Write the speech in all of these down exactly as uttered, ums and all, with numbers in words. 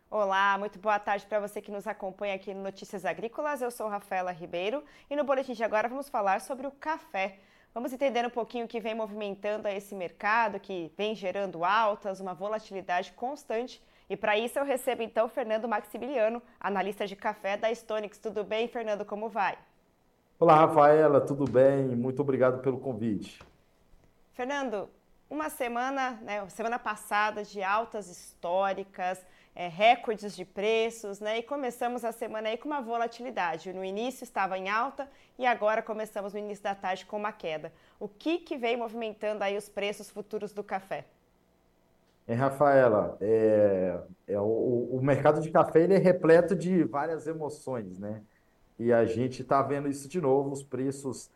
Olá, muito boa tarde para você que nos acompanha aqui no Notícias Agrícolas. Eu sou Rafaela Ribeiro e no boletim de agora vamos falar sobre o café. Vamos entender um pouquinho o que vem movimentando esse mercado, que vem gerando altas, uma volatilidade constante. E para isso eu recebo então o Fernando Maximiliano, analista de café da Stonix. Tudo bem, Fernando? Como vai? Olá, Rafaela, tudo bem? Muito obrigado pelo convite. Fernando, uma semana, né, semana passada de altas históricas, é, recordes de preços, né? E começamos a semana aí com uma volatilidade. No início estava em alta e agora começamos no início da tarde com uma queda. O que que vem movimentando aí os preços futuros do café? É, Rafaela, é, é, o, o mercado de café ele é repleto de várias emoções, né? E a gente está vendo isso de novo, os preços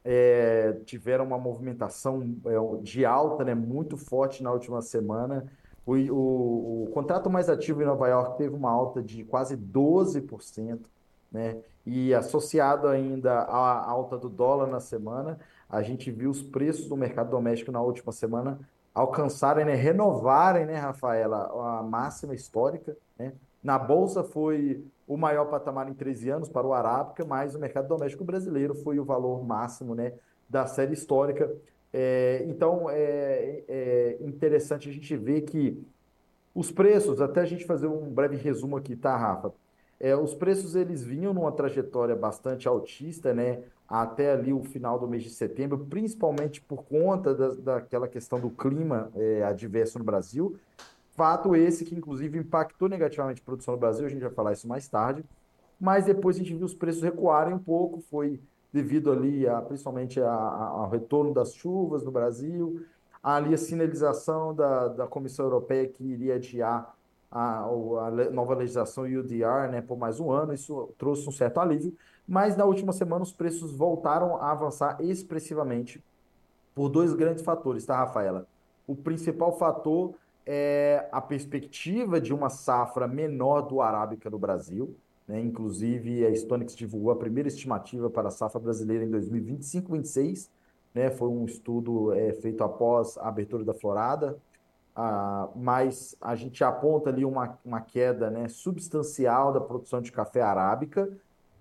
é, tiveram uma movimentação é, de alta, né, muito forte na última semana. O, o, o contrato mais ativo em Nova York teve uma alta de quase doze por cento, né? E associado ainda à alta do dólar na semana, a gente viu os preços do mercado doméstico na última semana alcançarem, né, renovarem, né, Rafaela, a máxima histórica, né? Na bolsa foi o maior patamar em treze anos para o Arábica, mas o mercado doméstico brasileiro foi o valor máximo, né, da série histórica. É, então, é, é interessante a gente ver que os preços, até a gente fazer um breve resumo aqui, tá, Rafa? É, os preços eles vinham numa trajetória bastante altista, né? Até ali o final do mês de setembro, principalmente por conta da, daquela questão do clima é, adverso no Brasil. Fato esse que, inclusive, impactou negativamente a produção no Brasil, a gente vai falar isso mais tarde, mas depois a gente viu os preços recuarem um pouco, foi devido ali, a, principalmente a, a, ao retorno das chuvas no Brasil, ali a sinalização da, da Comissão Europeia que iria adiar a, a nova legislação U D R, né, por mais um ano, isso trouxe um certo alívio, mas na última semana os preços voltaram a avançar expressivamente por dois grandes fatores, tá, Rafaela? O principal fator é a perspectiva de uma safra menor do arábica no Brasil, né? Inclusive, a Stonex divulgou a primeira estimativa para a safra brasileira em dois mil e vinte e cinco, vinte e seis, né? Foi um estudo é, feito após a abertura da florada, ah, mas a gente aponta ali uma, uma queda, né, substancial da produção de café arábica.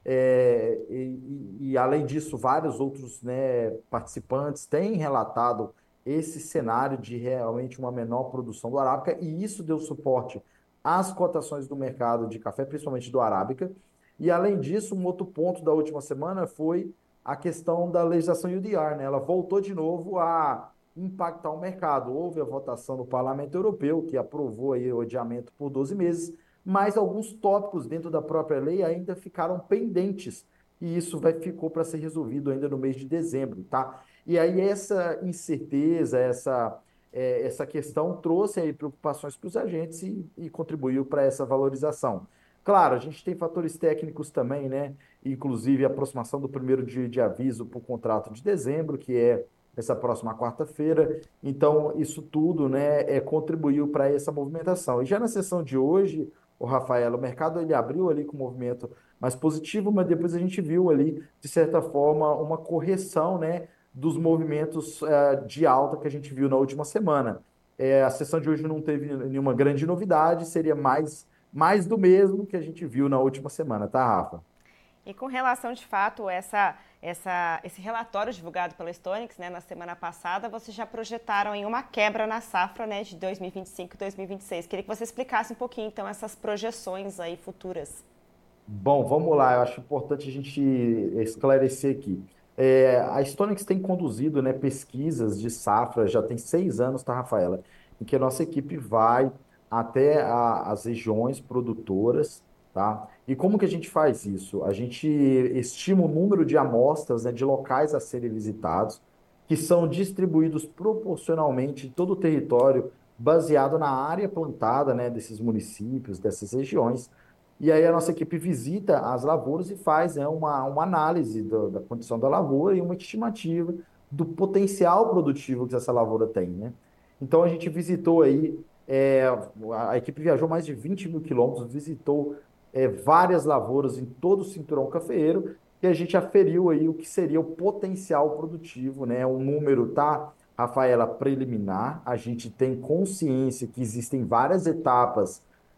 É, e, e, e, além disso, vários outros, né, participantes têm relatado esse cenário de realmente uma menor produção do arábica, e isso deu suporte às cotações do mercado de café, principalmente do arábica. E além disso, um outro ponto da última semana foi a questão da legislação U D R, né? Ela voltou de novo a impactar o mercado. Houve a votação no Parlamento Europeu, que aprovou aí o adiamento por doze meses, mas alguns tópicos dentro da própria lei ainda ficaram pendentes, e isso vai, ficou para ser resolvido ainda no mês de dezembro, tá? E aí essa incerteza, essa, é, essa questão trouxe aí preocupações para os agentes e, e contribuiu para essa valorização. Claro, a gente tem fatores técnicos também, né? Inclusive a aproximação do primeiro dia de aviso para o contrato de dezembro, que é essa próxima quarta-feira. Então, isso tudo, né, é, contribuiu para essa movimentação. E já na sessão de hoje, o Rafael, o mercado ele abriu ali com um movimento mais positivo, mas depois a gente viu ali, de certa forma, uma correção, né, dos movimentos uh, de alta que a gente viu na última semana. É, a sessão de hoje não teve nenhuma grande novidade, seria mais, mais do mesmo que a gente viu na última semana, tá, Rafa? E com relação, de fato, essa, essa, esse relatório divulgado pela Stonex, né, na semana passada, vocês já projetaram em uma quebra na safra, né, de dois mil e vinte e cinco e dois mil e vinte e seis. Queria que você explicasse um pouquinho, então, essas projeções aí futuras. Bom, vamos lá. Eu acho importante a gente esclarecer aqui. É, a Stonex tem conduzido, né, pesquisas de safra, já tem seis anos, tá, Rafaela? Em que a nossa equipe vai até a- as regiões produtoras, tá? E como que a gente faz isso? A gente estima o número de amostras, né, de locais a serem visitados, que são distribuídos proporcionalmente em todo o território, baseado na área plantada, né, desses municípios, dessas regiões. E aí a nossa equipe visita as lavouras e faz, né, uma, uma análise do- da condição da lavoura e uma estimativa do potencial produtivo que essa lavoura tem, né? Então a gente visitou aí, é, a a equipe viajou mais de vinte mil quilômetros, visitou é, várias lavouras em todo o cinturão cafeeiro, e a gente aferiu aí o que seria o potencial produtivo, né? Um número, tá, Rafaela, preliminar. A gente tem consciência que existem várias etapas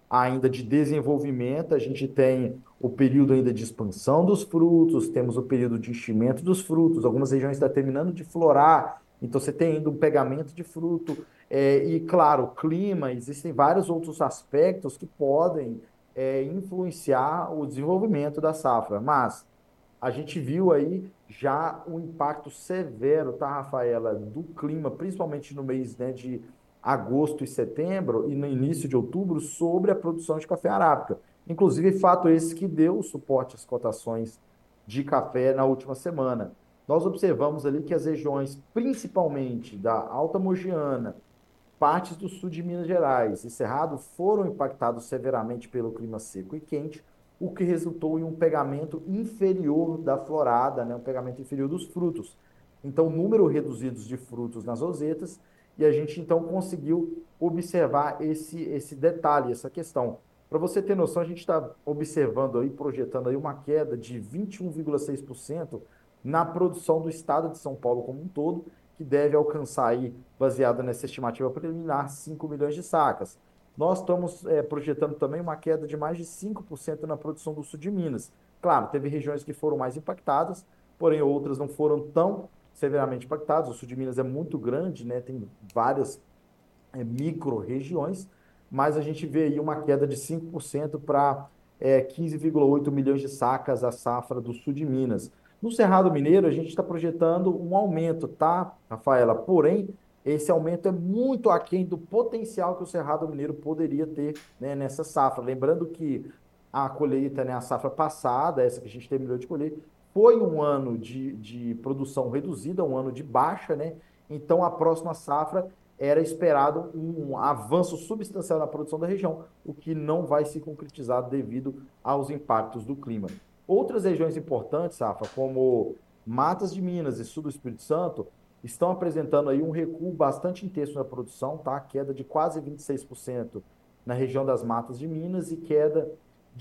ainda de desenvolvimento, a gente tem o período ainda de expansão dos frutos, temos o período de enchimento dos frutos, algumas regiões estão terminando de florar, então você tem ainda um pegamento de fruto, é, e claro, o clima, existem vários outros aspectos que podem é, influenciar o desenvolvimento da safra, mas a gente viu aí já o impacto severo, tá, Rafaela, do clima, principalmente no mês, né, de agosto e setembro e no início de outubro, sobre a produção de café arábica. Inclusive, fato esse que deu suporte às cotações de café na última semana. Nós observamos ali que as regiões, principalmente da Alta Mogiana, partes do sul de Minas Gerais e Cerrado foram impactados severamente pelo clima seco e quente, o que resultou em um pegamento inferior da florada, né? Um pegamento inferior dos frutos. Então, número reduzidos de frutos nas rosetas, e a gente então conseguiu observar esse, esse detalhe, essa questão. Para você ter noção, a gente está observando aí, projetando aí uma queda de vinte e um vírgula seis por cento na produção do estado de São Paulo como um todo, que deve alcançar aí, baseado nessa estimativa preliminar, cinco milhões de sacas. Nós estamos é, projetando também uma queda de mais de cinco por cento na produção do sul de Minas. Claro, teve regiões que foram mais impactadas, porém outras não foram tão severamente impactadas. O sul de Minas é muito grande, né? Tem várias é, micro-regiões, mas a gente vê aí uma queda de cinco por cento para é, quinze vírgula oito milhões de sacas a safra do sul de Minas. No Cerrado Mineiro, a gente está projetando um aumento, tá, Rafaela? Porém, esse aumento é muito aquém do potencial que o Cerrado Mineiro poderia ter, né, nessa safra. Lembrando que a colheita, né, a safra passada, essa que a gente terminou de colher, foi um ano de, de produção reduzida, um ano de baixa, né? Então, a próxima safra era esperado um avanço substancial na produção da região, o que não vai se concretizar devido aos impactos do clima. Outras regiões importantes, Safa, como Matas de Minas e Sul do Espírito Santo, estão apresentando aí um recuo bastante intenso na produção, tá? Queda de quase vinte e seis por cento na região das Matas de Minas e queda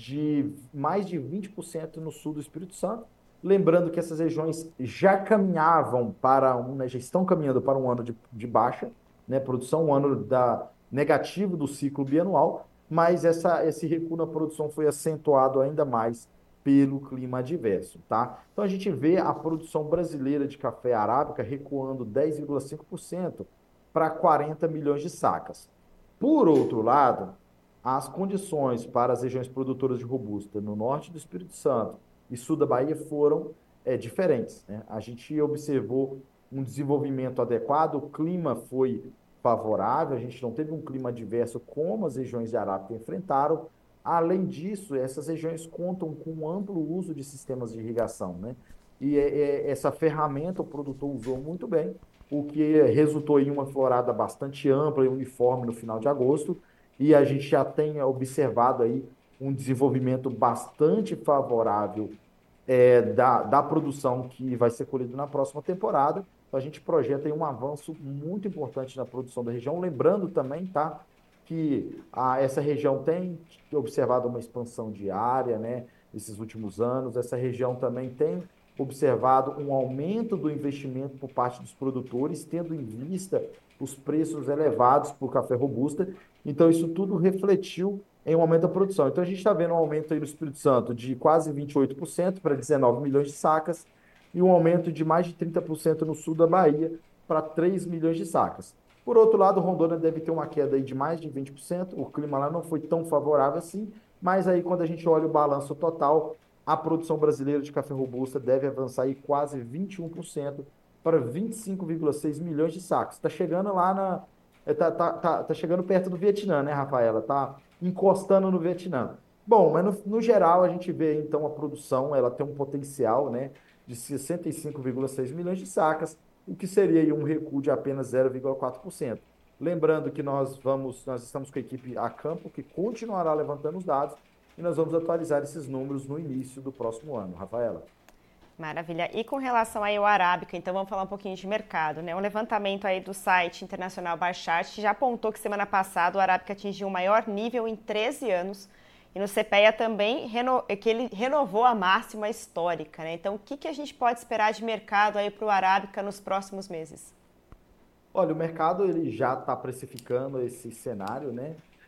de mais de vinte por cento no sul do Espírito Santo. Lembrando que essas regiões já caminhavam para um, né, já estão caminhando para um ano de, de baixa, né, produção, um ano da, negativo do ciclo bianual, mas essa, esse recuo na produção foi acentuado ainda mais pelo clima adverso, tá? Então a gente vê a produção brasileira de café arábica recuando dez vírgula cinco por cento para quarenta milhões de sacas. Por outro lado, as condições para as regiões produtoras de robusta no norte do Espírito Santo e sul da Bahia foram é, diferentes, né? A gente observou um desenvolvimento adequado, o clima foi favorável, a gente não teve um clima adverso como as regiões de Arábica enfrentaram. Além disso, essas regiões contam com um amplo uso de sistemas de irrigação, né? E é, é, essa ferramenta o produtor usou muito bem, o que resultou em uma florada bastante ampla e uniforme no final de agosto, e a gente já tem observado aí um desenvolvimento bastante favorável é, da, da produção que vai ser colhida na próxima temporada. Então, a gente projeta aí um avanço muito importante na produção da região. Lembrando também, tá, que a, essa região tem observado uma expansão diária, né, nesses últimos anos. Essa região também tem observado um aumento do investimento por parte dos produtores, tendo em vista os preços elevados para o café robusta. Então, isso tudo refletiu em um aumento da produção. Então, a gente está vendo um aumento aí no Espírito Santo de quase vinte e oito por cento para dezenove milhões de sacas e um aumento de mais de trinta por cento no sul da Bahia para três milhões de sacas. Por outro lado, Rondônia deve ter uma queda aí de mais de vinte por cento, o clima lá não foi tão favorável assim, mas aí quando a gente olha o balanço total, a produção brasileira de café robusta deve avançar aí quase vinte e um por cento para vinte e cinco vírgula seis milhões de sacos. Está chegando lá na. Está tá, tá, tá chegando perto do Vietnã, né, Rafaela? Está encostando no Vietnã. Bom, mas no, no geral a gente vê então a produção, ela tem um potencial, né, de sessenta e cinco vírgula seis milhões de sacas, o que seria aí um recuo de apenas zero vírgula quatro por cento. Lembrando que nós vamos, nós estamos com a equipe a campo que continuará levantando os dados e nós vamos atualizar esses números no início do próximo ano, Rafaela. Maravilha. E com relação aí ao Arábica, então vamos falar um pouquinho de mercado, né? Um levantamento aí do site internacional Barchart já apontou que semana passada o Arábica atingiu o maior nível em treze anos. E no CEPEA também, reno... que ele renovou a máxima histórica, né? Então, o que, que a gente pode esperar de mercado aí para o Arábica nos próximos meses? Olha, o mercado ele já está precificando esse cenário, né?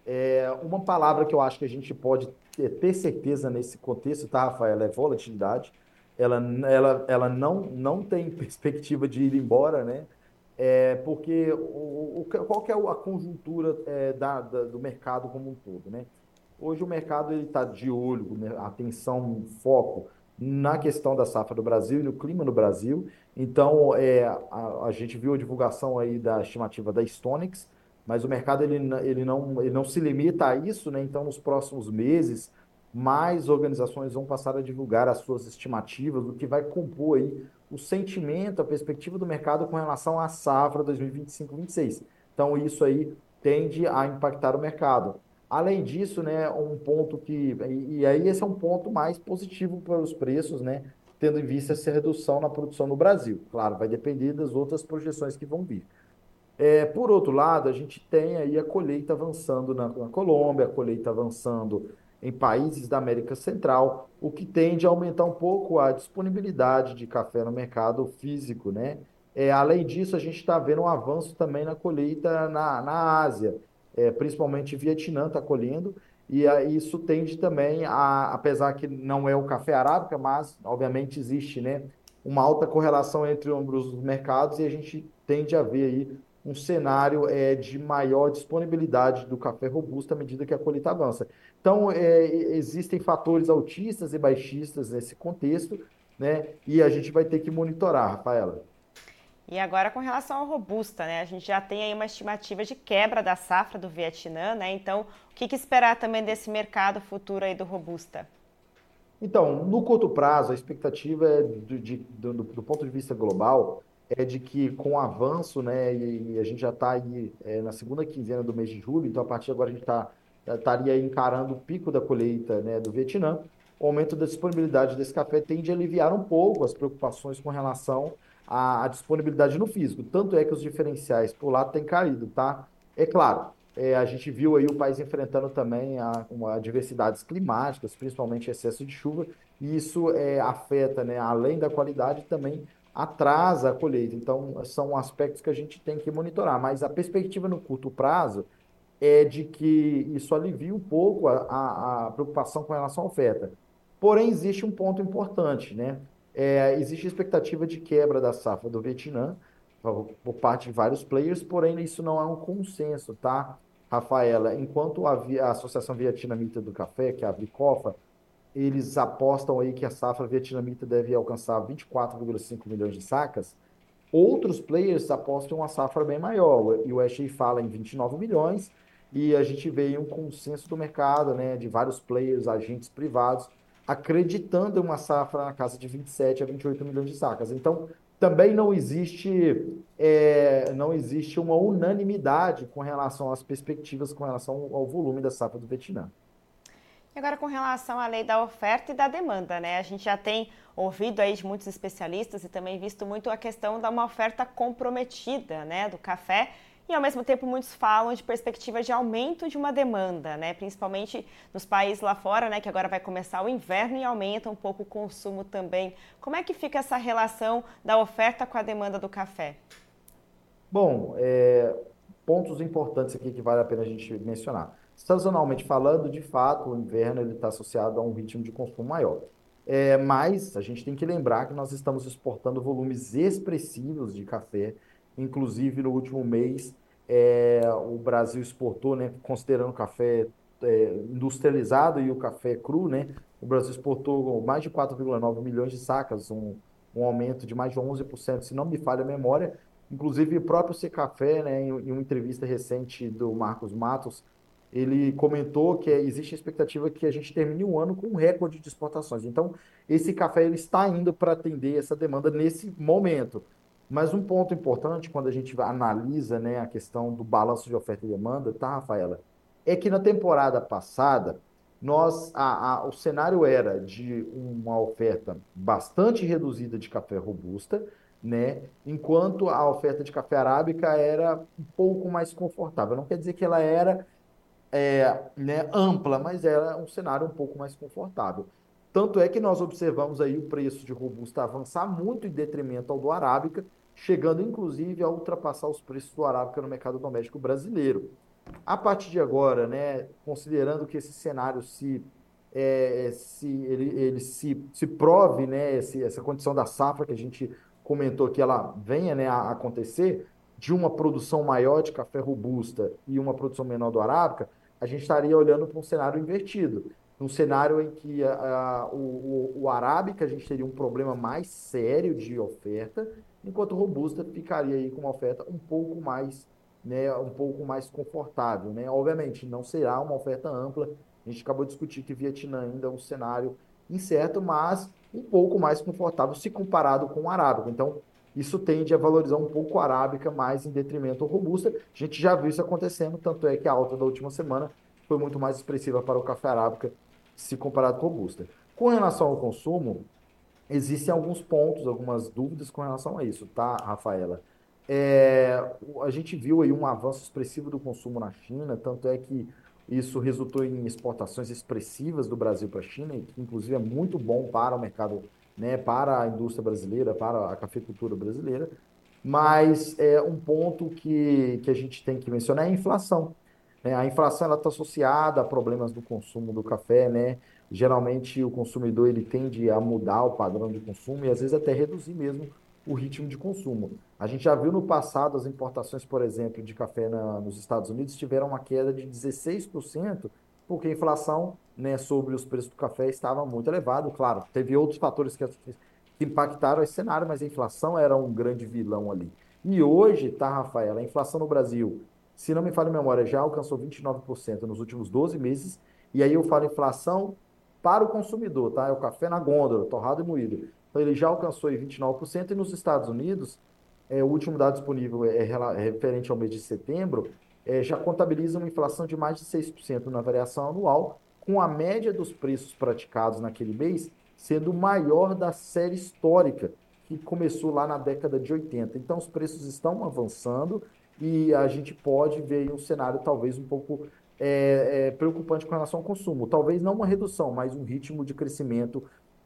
É, uma palavra que eu acho que a gente pode ter ter certeza nesse contexto, tá, Rafael, é volatilidade. Ela, ela, ela não, não tem perspectiva de ir embora, né? É, porque o, o, qual que é a conjuntura é, da, da- do mercado como um todo, né? Hoje o mercado está de olho, né, atenção, foco na questão da safra do Brasil e no clima no Brasil. Então, é, a, a gente viu a divulgação aí da estimativa da Stonex, mas o mercado ele, n- ele não, ele não se limita a isso, né? Então, nos próximos meses, mais organizações vão passar a divulgar as suas estimativas, o que vai compor aí o sentimento, a perspectiva do mercado com relação à safra dois mil e vinte e cinco, vinte e seis. Então, isso aí tende a impactar o mercado. Além disso, né, um ponto que, e, e aí esse é um ponto mais positivo para os preços, né, tendo em vista essa redução na produção no Brasil. Claro, vai depender das outras projeções que vão vir. É, por outro lado, a gente tem aí a colheita avançando na, na Colômbia, a colheita avançando em países da América Central, o que tende a aumentar um pouco a disponibilidade de café no mercado físico, né? É, além disso, a gente está vendo um avanço também na colheita na, na Ásia, é, principalmente Vietnã está colhendo, e a, isso tende também a, apesar que não é o café arábica, mas obviamente existe, né, uma alta correlação entre ambos os mercados e a gente tende a ver aí um cenário é, de maior disponibilidade do café robusto à medida que a colheita avança. Então, é, existem fatores altistas e baixistas nesse contexto, né? E a gente vai ter que monitorar, Rafaela. E agora com relação ao robusta, né? A gente já tem aí uma estimativa de quebra da safra do Vietnã, né? Então, o que, que esperar também desse mercado futuro aí do robusta? Então, no curto prazo, a expectativa é de, de- do, do- do ponto de vista global é de que com o avanço, né, e, e a gente já está aí é, na segunda quinzena do mês de julho, então a partir de agora a gente tá, estaria encarando o pico da colheita, né, do Vietnã. O aumento da disponibilidade desse café tende a aliviar um pouco as preocupações com relação à, à disponibilidade no físico. Tanto é que os diferenciais por lá têm caído, tá? É claro. É, a gente viu aí o país enfrentando também a, uma adversidades climáticas, principalmente excesso de chuva, e isso é, afeta, né, além da qualidade, também atrasa a colheita. Então, são aspectos que a gente tem que monitorar. Mas a perspectiva no curto prazo é de que isso alivia um pouco a, a, a preocupação com relação à oferta. Porém, existe um ponto importante, né? É, existe a expectativa de quebra da safra do Vietnã por, por parte de vários players, porém isso não é um consenso, tá, Rafaela? Enquanto a, Vi- a Associação Vietnamita do Café, que é a Bricofa, eles apostam aí que a safra vietnamita deve alcançar vinte e quatro vírgula cinco milhões de sacas. Outros players apostam uma safra bem maior, e o Ashley fala em vinte e nove milhões, e a gente vê um consenso do mercado, né, de vários players, agentes privados, acreditando em uma safra na casa de vinte e sete a vinte e oito milhões de sacas. Então, também não existe, é, não existe uma unanimidade com relação às perspectivas, com relação ao volume da safra do Vietnã. E agora com relação à lei da oferta e da demanda, né? A gente já tem ouvido aí de muitos especialistas e também visto muito a questão da uma oferta comprometida, né, do café. E ao mesmo tempo muitos falam de perspectiva de aumento de uma demanda, né, principalmente nos países lá fora, né, que agora vai começar o inverno e aumenta um pouco o consumo também. Como é que fica essa relação da oferta com a demanda do café? Bom, é, pontos importantes aqui que vale a pena a gente mencionar. Sazonalmente falando, de fato, o inverno ele está associado a um ritmo de consumo maior. É, mas a gente tem que lembrar que nós estamos exportando volumes expressivos de café, inclusive no último mês, é, o Brasil exportou, né, considerando o café é, industrializado e o café cru, né, o Brasil exportou mais de quatro vírgula nove milhões de sacas, um, um aumento de mais de onze por cento, se não me falha a memória. Inclusive, o próprio Secafé, né, em, em uma entrevista recente do Marcos Matos, ele comentou que existe a expectativa que a gente termine o ano com um recorde de exportações. Então, esse café ele está indo para atender essa demanda nesse momento. Mas um ponto importante quando a gente analisa, né, a questão do balanço de oferta e demanda, tá, Rafaela? É que na temporada passada, nós, a, a, o cenário era de uma oferta bastante reduzida de café robusta, né? Enquanto a oferta de café arábica era um pouco mais confortável. Não quer dizer que ela era é, né, ampla, mas era um cenário um pouco mais confortável. Tanto é que nós observamos aí o preço de robusta avançar muito em detrimento ao do arábica, chegando inclusive a ultrapassar os preços do arábica no mercado doméstico brasileiro. A partir de agora, né, considerando que esse cenário se, é, se ele, ele se, se prove, né, esse, essa condição da safra que a gente comentou que ela venha, né, a acontecer, de uma produção maior de café robusta e uma produção menor do arábica, a gente estaria olhando para um cenário invertido. Um cenário em que a, a, o, o, o arábica a gente teria um problema mais sério de oferta, enquanto o robusta ficaria aí com uma oferta um pouco mais, né, um pouco mais confortável, né? Obviamente, não será uma oferta ampla. A gente acabou de discutir que Vietnã ainda é um cenário incerto, mas um pouco mais confortável se comparado com o arábica. Então, isso tende a valorizar um pouco a arábica mais em detrimento do robusta. A gente já viu isso acontecendo, tanto é que a alta da última semana foi muito mais expressiva para o café arábica se comparado com o robusta. Com relação ao consumo, existem alguns pontos, algumas dúvidas com relação a isso, tá, Rafaela? É, a gente viu aí um avanço expressivo do consumo na China, tanto é que isso resultou em exportações expressivas do Brasil para a China, e que inclusive é muito bom para o mercado, né, para a indústria brasileira, para a cafeicultura brasileira. Mas é um ponto que, que a gente tem que mencionar é a inflação, né? A inflação ela está associada a problemas do consumo do café, né? Geralmente o consumidor ele tende a mudar o padrão de consumo e às vezes até reduzir mesmo o ritmo de consumo. A gente já viu no passado as importações, por exemplo, de café na, nos Estados Unidos tiveram uma queda de dezesseis por cento porque a inflação, né, sobre os preços do café estava muito elevado. Claro, teve outros fatores que, que impactaram esse cenário, mas a inflação era um grande vilão ali. E hoje, tá, Rafael, a inflação no Brasil, se não me falha a memória, já alcançou vinte e nove por cento nos últimos doze meses. E aí eu falo inflação para o consumidor, tá? É o café na gôndola, torrado e moído. Então ele já alcançou aí vinte e nove por cento e nos Estados Unidos, é, o último dado disponível é, é referente ao mês de setembro, é, já contabiliza uma inflação de mais de seis por cento na variação anual, com a média dos preços praticados naquele mês sendo o maior da série histórica, que começou lá na década de oitenta. Então os preços estão avançando e a gente pode ver aí um cenário talvez um pouco é, é, preocupante com relação ao consumo. Talvez não uma redução, mas um ritmo de crescimento,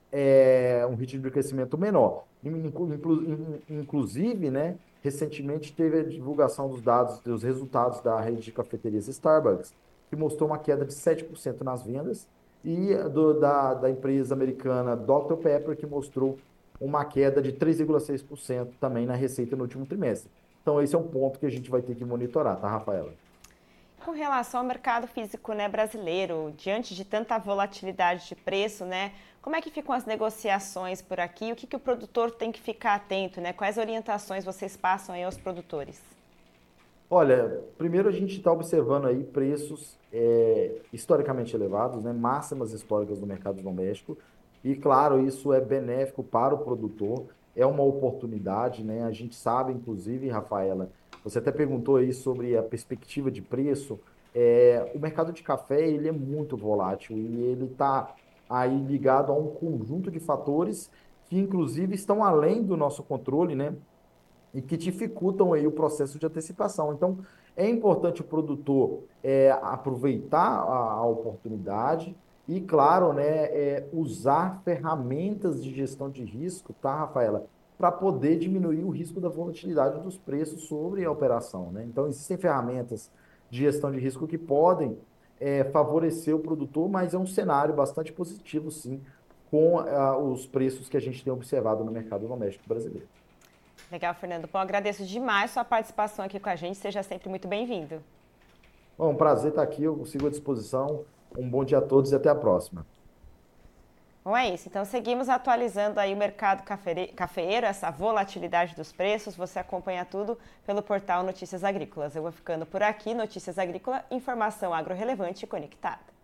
é, um ritmo de crescimento menor. Inclu, inclu, inclusive, né, recentemente teve a divulgação dos dados, dos resultados da rede de cafeterias Starbucks, que mostrou uma queda de sete por cento nas vendas, e do, da, da empresa americana doutor Pepper, que mostrou uma queda de três vírgula seis por cento também na receita no último trimestre. Então, esse é um ponto que a gente vai ter que monitorar, tá, Rafaela? Com relação ao mercado físico, né, brasileiro, diante de tanta volatilidade de preço, né, como é que ficam as negociações por aqui? O que, que o produtor tem que ficar atento, né? Quais orientações vocês passam aí aos produtores? Olha, primeiro a gente está observando aí preços é, historicamente elevados, né? Máximas históricas do mercado doméstico. E, claro, isso é benéfico para o produtor, é uma oportunidade, né? A gente sabe, inclusive, Rafaela, você até perguntou aí sobre a perspectiva de preço. É, o mercado de café, ele é muito volátil e ele está aí ligado a um conjunto de fatores que, inclusive, estão além do nosso controle, né? E que dificultam aí o processo de antecipação. Então, é importante o produtor é, aproveitar a, a oportunidade e, claro, né, é, usar ferramentas de gestão de risco, tá, Rafaela? Para poder diminuir o risco da volatilidade dos preços sobre a operação, né? Então, existem ferramentas de gestão de risco que podem é, favorecer o produtor, mas é um cenário bastante positivo, sim, com ah, os preços que a gente tem observado no mercado doméstico brasileiro. Legal, Fernando. Bom, agradeço demais sua participação aqui com a gente. Seja sempre muito bem-vindo. Bom, um prazer estar aqui, eu sigo à disposição. Um bom dia a todos e até a próxima. Bom, é isso. Então, seguimos atualizando aí o mercado cafeeiro, essa volatilidade dos preços. Você acompanha tudo pelo portal Notícias Agrícolas. Eu vou ficando por aqui. Notícias Agrícola, informação agro relevante e conectada.